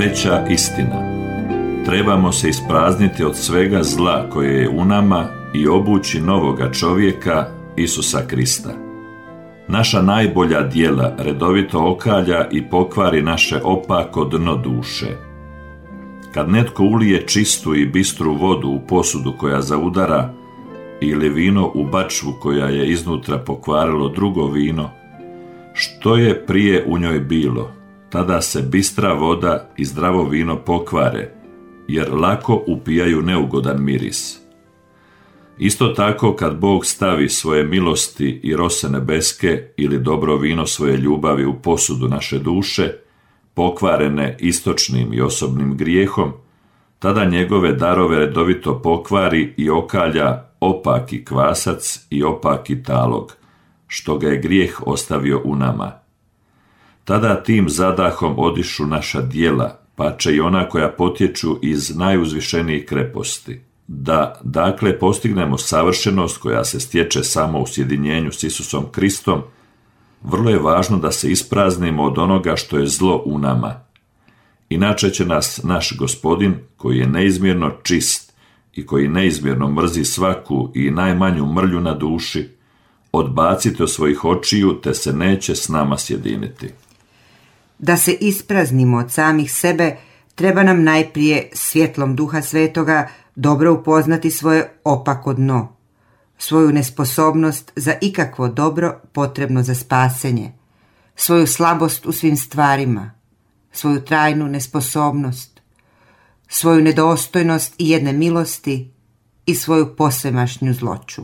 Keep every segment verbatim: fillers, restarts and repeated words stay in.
Treća istina. Trebamo se isprazniti od svega zla koje je u nama i obući novoga čovjeka, Isusa Krista. Naša najbolja djela redovito okalja i pokvari naše opako dno duše. Kad netko ulije čistu i bistru vodu u posudu koja zaudara ili vino u bačvu koja je iznutra pokvarilo drugo vino, što je prije u njoj bilo, tada se bistra voda i zdravo vino pokvare, jer lako upijaju neugodan miris. Isto tako kad Bog stavi svoje milosti i rose nebeske ili dobro vino svoje ljubavi u posudu naše duše, pokvarene istočnim i osobnim grijehom, tada njegove darove redovito pokvari i okalja opaki kvasac i opaki talog, što ga je grijeh ostavio u nama. Tada tim zadahom odišu naša djela, pače i ona koja potječu iz najuzvišenijih kreposti, da dakle postignemo savršenost koja se stječe samo u sjedinjenju s Isusom Kristom. Vrlo je važno da se ispraznimo od onoga što je zlo u nama. Inače će nas naš Gospodin, koji je neizmjerno čist i koji neizmjerno mrzi svaku i najmanju mrlju na duši, odbaciti od svojih očiju te se neće s nama sjediniti. Da se ispraznimo od samih sebe, treba nam najprije svjetlom Duha Svetoga dobro upoznati svoje opako dno, svoju nesposobnost za ikakvo dobro potrebno za spasenje, svoju slabost u svim stvarima, svoju trajnu nesposobnost, svoju nedostojnost i jedne milosti i svoju posvemašnju zloću.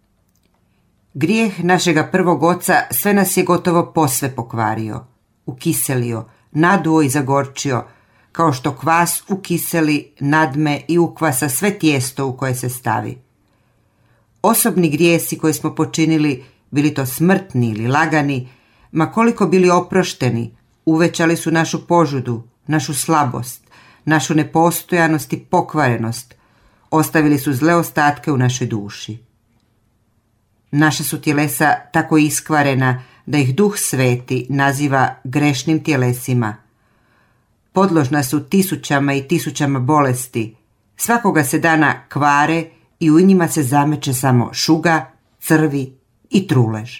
Grijeh našega prvog oca sve nas je gotovo posve pokvario, ukiselio, naduo i zagorčio, kao što kvas ukiseli, nadme i ukvasa sve tijesto u koje se stavi. Osobni grijesi koje smo počinili, bili to smrtni ili lagani, ma koliko bili oprošteni, uvećali su našu požudu, našu slabost, našu nepostojanost i pokvarenost, ostavili su zle ostatke u našoj duši. Naša su tjelesa tako iskvarena da ih Duh Sveti naziva grešnim tjelesima. Podložna su tisućama i tisućama bolesti, svakoga se dana kvare i u njima se zameće samo šuga, crvi i trulež.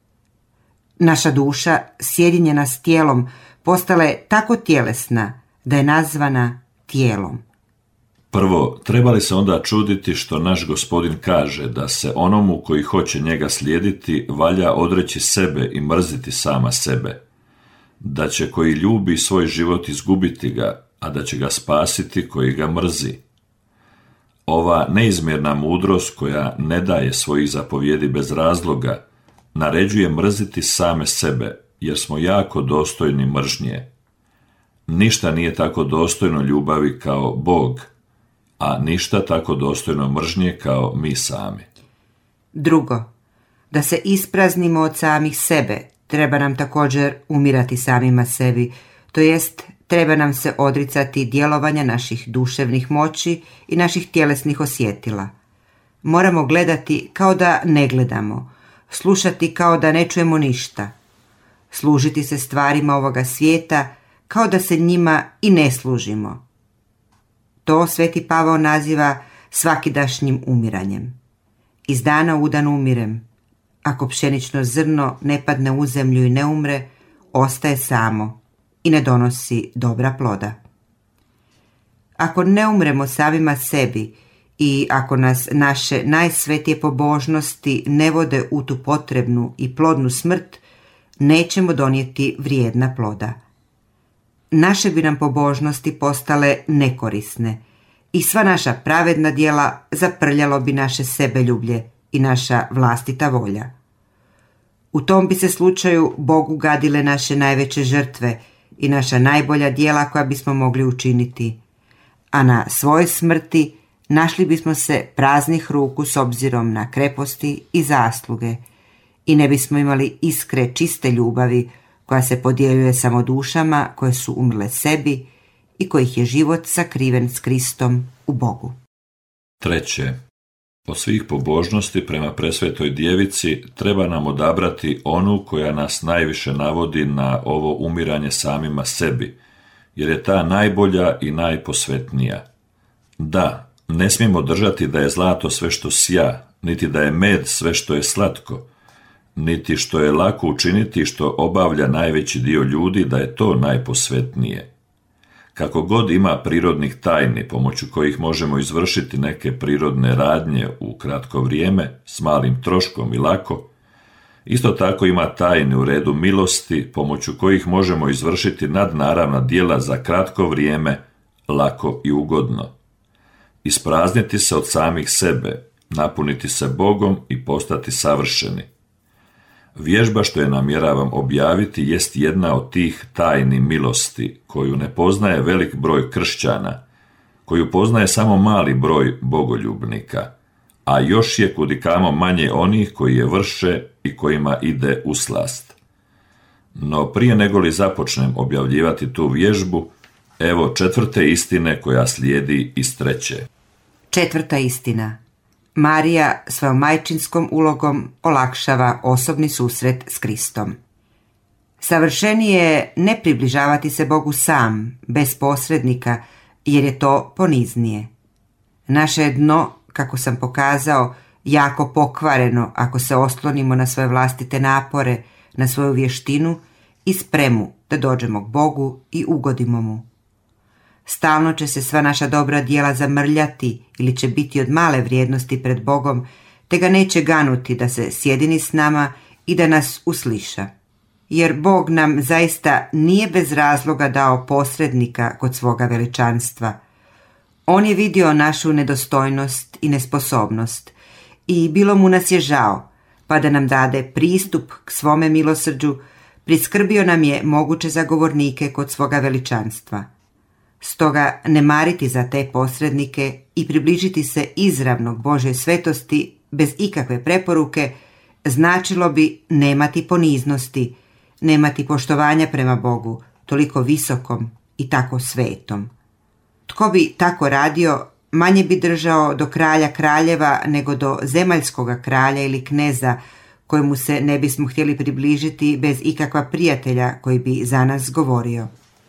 Naša duša, sjedinjena s tijelom, postala je tako tjelesna da je nazvana tijelom. Prvo, treba li se onda čuditi što naš Gospodin kaže da se onomu koji hoće njega slijediti valja odreći sebe i mrziti sama sebe, da će koji ljubi svoj život izgubiti ga, a da će ga spasiti koji ga mrzi. Ova neizmjerna mudrost koja ne daje svojih zapovjedi bez razloga, naređuje mrziti same sebe, jer smo jako dostojni mržnje. Ništa nije tako dostojno ljubavi kao Bog, a ništa tako dostojno mržnje kao mi sami. Drugo, da se ispraznimo od samih sebe, treba nam također umirati samima sebi, to jest treba nam se odricati djelovanja naših duševnih moći i naših tjelesnih osjetila. Moramo gledati kao da ne gledamo, slušati kao da ne čujemo ništa, služiti se stvarima ovoga svijeta kao da se njima i ne služimo. To Sveti Pavao naziva svakidašnjim umiranjem. Iz dana u dan umirem. Ako pšenično zrno ne padne u zemlju i ne umre, ostaje samo i ne donosi dobra ploda. Ako ne umremo samima sebi i ako nas naše najsvetije pobožnosti ne vode u tu potrebnu i plodnu smrt, nećemo donijeti vrijedna ploda. Naše bi nam pobožnosti postale nekorisne i sva naša pravedna djela zaprljalo bi naše sebeljublje i naša vlastita volja. U tom bi se slučaju Bogu gadile naše najveće žrtve i naša najbolja djela koja bismo mogli učiniti, a na svojoj smrti našli bismo se praznih ruku s obzirom na kreposti i zasluge i ne bismo imali iskre čiste ljubavi koja se podjeljuje samo dušama koje su umrle sebi i kojih je život sakriven s Kristom u Bogu. Treće, od svih pobožnosti prema presvetoj djevici treba nam odabrati onu koja nas najviše navodi na ovo umiranje samima sebi, jer je ta najbolja i najposvetnija. Da, ne smijemo držati da je zlato sve što sja, niti da je med sve što je slatko, niti što je lako učiniti što obavlja najveći dio ljudi da je to najposvetnije. Kako god ima prirodnih tajni pomoću kojih možemo izvršiti neke prirodne radnje u kratko vrijeme, s malim troškom i lako, isto tako ima tajne u redu milosti pomoću kojih možemo izvršiti nadnaravna djela za kratko vrijeme, lako i ugodno. Isprazniti se od samih sebe, napuniti se Bogom i postati savršeni. Vježba što je namjeravam objaviti jest jedna od tih tajni milosti, koju ne poznaje velik broj kršćana, koju poznaje samo mali broj bogoljubnika, a još je kudikamo manje onih koji je vrše i kojima ide u slast. No prije nego li započnem objavljivati tu vježbu, evo četvrte istine koja slijedi iz treće. Četvrta istina. Marija svojom majčinskom ulogom olakšava osobni susret s Kristom. Savršenije je ne približavati se Bogu sam, bez posrednika, jer je to poniznije. Naše je dno, kako sam pokazao, jako pokvareno ako se oslonimo na svoje vlastite napore, na svoju vještinu i spremu da dođemo k Bogu i ugodimo mu. Stalno će se sva naša dobra djela zamrljati ili će biti od male vrijednosti pred Bogom, te ga neće ganuti da se sjedini s nama i da nas usliša. Jer Bog nam zaista nije bez razloga dao posrednika kod svoga veličanstva. On je vidio našu nedostojnost i nesposobnost i bilo mu nas je žao, pa da nam dade pristup k svome milosrđu, priskrbio nam je moguće zagovornike kod svoga veličanstva. Stoga ne mariti za te posrednike i približiti se izravno Božoj svetosti bez ikakve preporuke značilo bi nemati poniznosti, nemati poštovanja prema Bogu, toliko visokom i tako svetom. Tko bi tako radio, manje bi držao do kralja kraljeva nego do zemaljskoga kralja ili kneza, kojemu se ne bismo htjeli približiti bez ikakva prijatelja koji bi za nas govorio.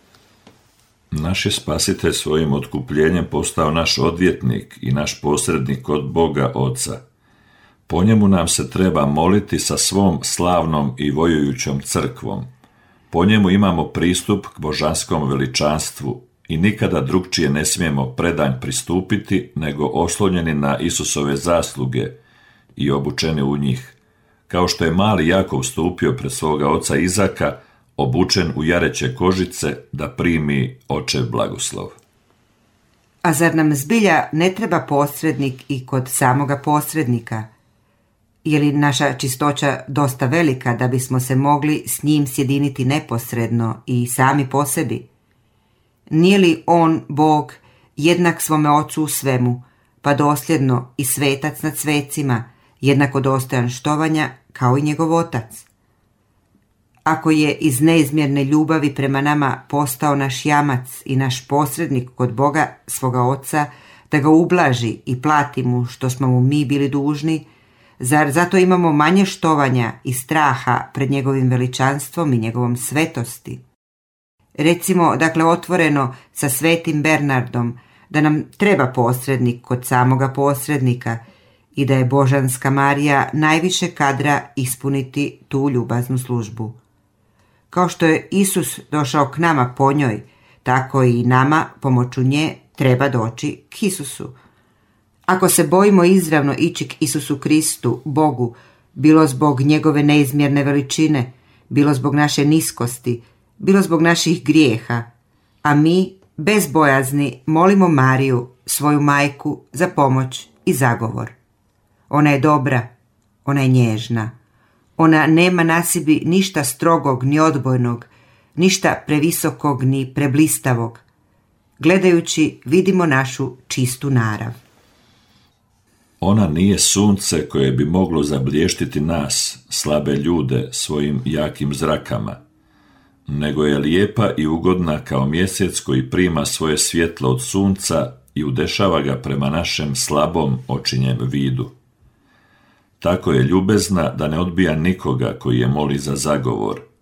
Naš je Spasitelj svojim otkupljenjem postao naš odvjetnik i naš posrednik kod Boga Oca. Po njemu nam se treba moliti sa svom slavnom i vojujućom crkvom. Po njemu imamo pristup k božanskom veličanstvu i nikada drugčije ne smijemo predanj pristupiti nego oslonjeni na Isusove zasluge i obučeni u njih. Kao što je mali Jakov stupio pred svoga oca Izaka, obučen u jareće kožice da primi očev blagoslov. A zar nam zbilja ne treba posrednik i kod samoga posrednika? Je li naša čistoća dosta velika da bismo se mogli s njim sjediniti neposredno i sami po sebi? Nije li on, Bog, jednak svome ocu u svemu, pa dosljedno i svetac nad svecima, jednako dostojan štovanja kao i njegov otac? Ako je iz neizmjerne ljubavi prema nama postao naš jamac i naš posrednik kod Boga, svoga Oca, da ga ublaži i plati mu što smo mu mi bili dužni, zar zato imamo manje štovanja i straha pred njegovim veličanstvom i njegovom svetosti? Recimo, dakle, otvoreno sa svetim Bernardom, da nam treba posrednik kod samoga posrednika i da je Božanska Marija najviše kadra ispuniti tu ljubaznu službu. Kao što je Isus došao k nama po njoj, tako i nama pomoću nje treba doći k Isusu. Ako se bojimo izravno ići k Isusu Kristu, Bogu, bilo zbog njegove neizmjerne veličine, bilo zbog naše niskosti, bilo zbog naših grijeha, a mi, bez bojazni, molimo Mariju, svoju majku, za pomoć i zagovor. Ona je dobra, ona je nježna. Ona nema na sebi ništa strogog ni odbojnog, ništa previsokog ni preblistavog. Gledajući vidimo našu čistu narav. Ona nije sunce koje bi moglo zablještiti nas, slabe ljude, svojim jakim zrakama, nego je lijepa i ugodna kao mjesec koji prima svoje svjetlo od sunca i udešava ga prema našem slabom očinjem vidu. Tako je ljubezna da ne odbija nikoga koji je moli za zagovor,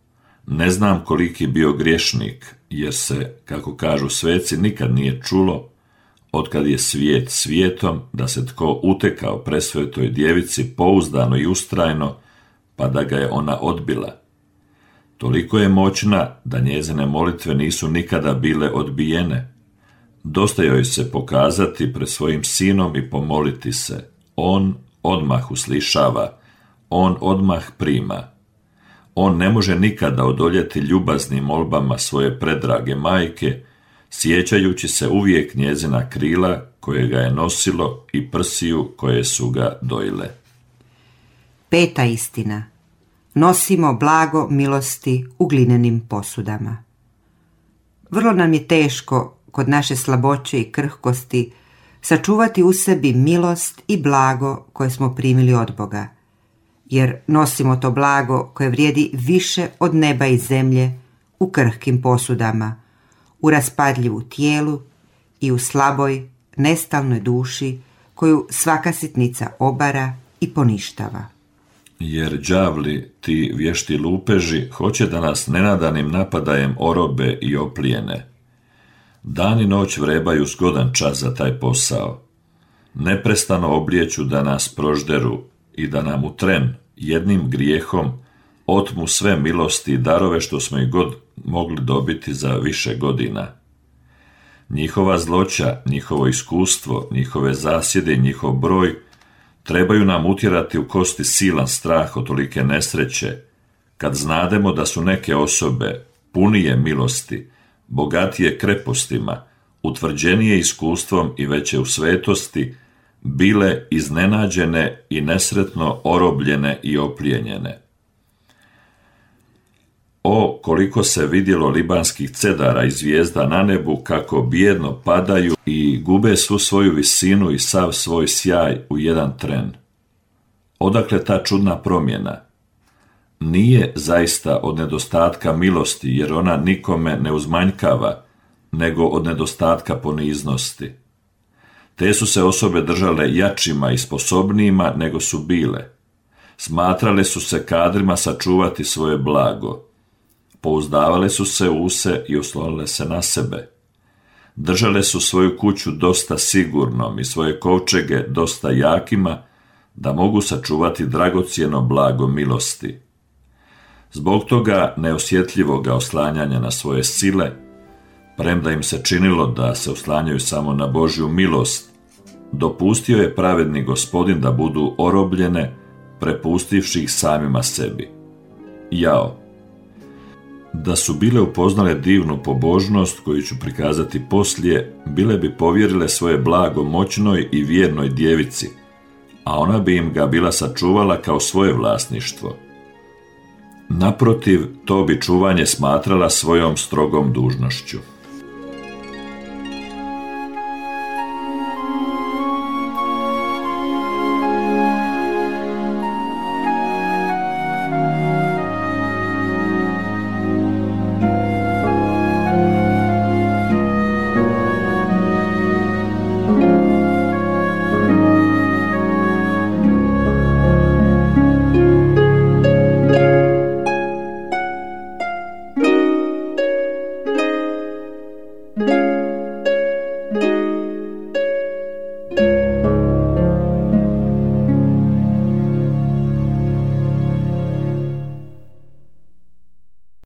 Ne znam koliki bio griješnik, jer se, kako kažu sveci, nikad nije čulo, otkad je svijet svijetom, da se tko utekao presvetoj djevici pouzdano i ustrajno, pa da ga je ona odbila. Toliko je moćna da njezine molitve nisu nikada bile odbijene. Dosta joj se pokazati pred svojim sinom i pomoliti se. On odmah uslišava, on odmah prima. On ne može nikada odoljeti ljubaznim molbama svoje predrage majke, sjećajući se uvijek njezina krila koje ga je nosilo i prsiju koje su ga dojile. Peta istina. Nosimo blago milosti u glinenim posudama. Vrlo nam je teško kod naše slaboće i krhkosti sačuvati u sebi milost i blago koje smo primili od Boga, jer nosimo to blago koje vrijedi više od neba i zemlje u krhkim posudama, u raspadljivu tijelu i u slaboj, nestalnoj duši koju svaka sitnica obara i poništava. Jer đavli, ti vješti lupeži, hoće da nas nenadanim napadajem orobe i oplijene. Dan i noć vrebaju zgodan čas za taj posao. Neprestano oblijeću da nas prožderu i da nam u tren, jednim grijehom, otmu sve milosti i darove što smo i god mogli dobiti za više godina. Njihova zloća, njihovo iskustvo, njihove zasjede i njihov broj trebaju nam utjerati u kosti silan strah od tolike nesreće, kad znademo da su neke osobe punije milosti, bogatije krepostima, utvrđenije iskustvom i veće u svetosti, bile iznenađene i nesretno orobljene i oplijenjene. O, koliko se vidjelo libanskih cedara i zvijezda na nebu, kako bijedno padaju i gube svu svoju visinu i sav svoj sjaj u jedan tren. Odakle ta čudna promjena? Nije zaista od nedostatka milosti, jer ona nikome ne uzmanjkava, nego od nedostatka poniznosti. Te su se osobe držale jačima i sposobnijima nego su bile. Smatrale su se kadrima sačuvati svoje blago. Pouzdavale su se u se i oslonile se na sebe. Držale su svoju kuću dosta sigurnom i svoje kovčege dosta jakima, da mogu sačuvati dragocjeno blago milosti. Zbog toga neosjetljivoga oslanjanja na svoje sile, premda im se činilo da se oslanjaju samo na Božju milost, dopustio je pravedni Gospodin da budu orobljene, prepustivši ih samima sebi. Jao! Da su bile upoznale divnu pobožnost koju ću prikazati poslije, bile bi povjerile svoje blago moćnoj i vjernoj djevici, a ona bi im ga bila sačuvala kao svoje vlasništvo. Naprotiv, to bi čuvanje smatrala svojom strogom dužnošću. thank you